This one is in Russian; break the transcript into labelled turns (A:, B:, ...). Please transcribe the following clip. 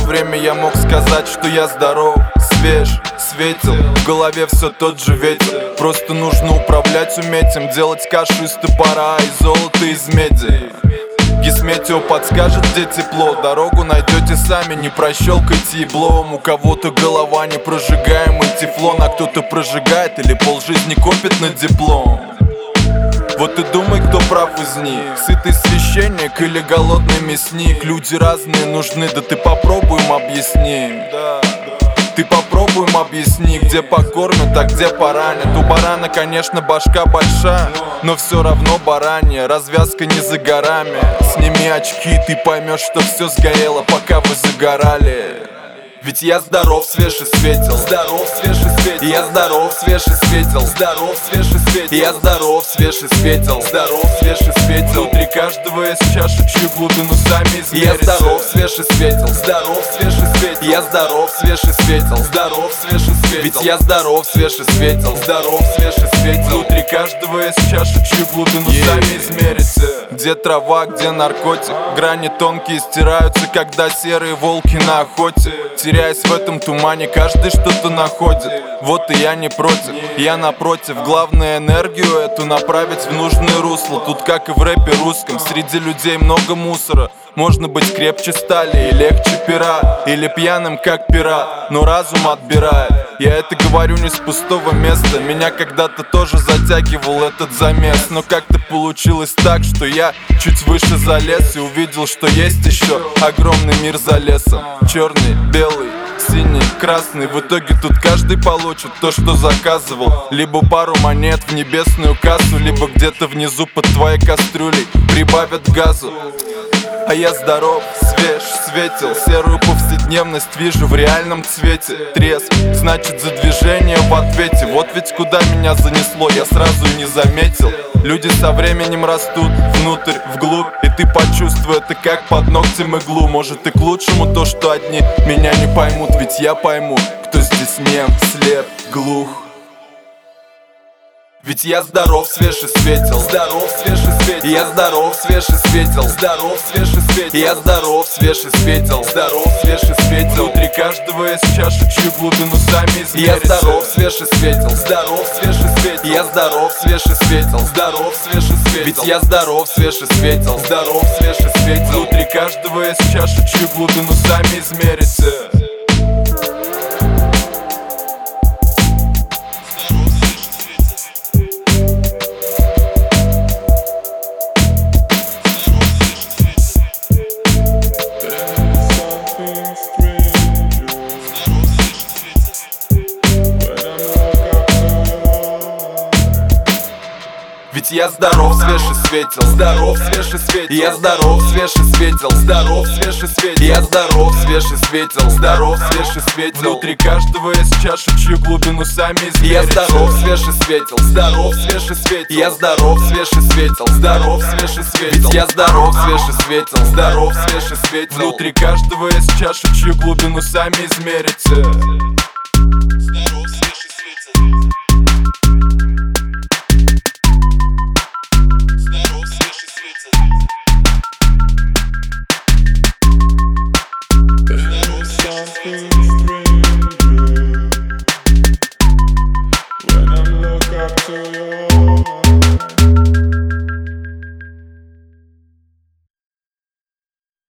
A: время я мог сказать, что я здоров, свеж, светил, в голове все тот же ветер. Просто нужно управлять, уметь им, делать кашу из топора и золото из меди. Гисметео подскажет, где тепло, дорогу найдете сами, не прощелкайте еблом. У кого-то голова не прожигаемый тефлон, а кто-то прожигает или полжизни копит на диплом. Вот и думай, кто прав из них, сытый священник или голодный мясник. Люди разные нужны, да ты попробуй им объясни. Ты попробуй им объясни, где покормят, а где поранят. У барана, конечно, башка большая, но все равно баранья, развязка не за горами. Сними очки, ты поймешь, что все сгорело, пока вы загорали. Ведь я здоров, свеж и светил. Здоров, свеж и светил. Я здоров, свеж и светил. Здоров, свеж и светил. Я здоров, свеж и светил. Здоров, свеж и светил. Внутри каждого есть чаша, чью глубину сами измерите. Я здоров, свеж и светил. Здоров, свеж и светил. Я здоров, свеж и светил. Здоров, свеж и светил. Ведь я здоров, свеж и светил. Здоров, свеж и светил. Внутри каждого есть чаша, чью глубину сами измерите. Где трава, где наркотик, грани тонкие стираются, когда серые волки на охоте. Теряясь в этом тумане, каждый что-то находит. Вот и я не против, я напротив. Главное энергию эту направить в нужное русло. Тут как и в рэпе русском, среди людей много мусора. Можно быть крепче стали и легче пера, или пьяным как пират, но разум отбирает. Я это говорю не с пустого места, меня когда-то тоже затягивал этот замес. Но как-то получилось так, что я чуть выше залез и увидел, что есть еще огромный мир за лесом. Черный, белый, синий, красный. В итоге тут каждый получит то, что заказывал. Либо пару монет в небесную кассу, либо где-то внизу под твоей кастрюлей прибавят газу. А я здоров, свеж, светил. Серую повседневность вижу в реальном цвете. Трезв, значит за движение в ответе. Вот ведь куда меня занесло, я сразу и не заметил. Люди со временем растут внутрь, вглубь, и ты почувствуй это как под ногтем иглу. Может и к лучшему то, что одни меня не поймут. Ведь я пойму, кто здесь нем, слеп, глух. Ведь я здоров, свеж и светил. Здоров, свеж и светил. Я здоров, свеж и светил. Здоров, свеж и светил. Я здоров, свеж и светил. Здоров, свеж и светил. Внутри каждого есть чаша, чью глубину сами измерите. Я здоров, свеж и светил. Здоров, свеж и светил. Я здоров, свеж и светил. Здоров, свеж и светил. Ведь я здоров, свеж и светил. Здоров, свеж и светил. Внутри каждого есть чаша, чью глубину сами измерите. Ведь я здоров, свеж и светил. Здоров, свеж и светил. Я здоров, свеж и светил. Здоров, свеж и светил. Я здоров, свеж и светил. Здоров, свеж и светил. Внутри каждого есть чаша, чью глубину сами измерите. Я здоров, свеж и светил. Здоров, свеж и светил. Я здоров, свеж и светил. Здоров, свеж и светил. Ведь я здоров, свеж и светил. Здоров, свеж и светил. Внутри каждого есть чаша, чью глубину сами измерите.
B: Something stranger.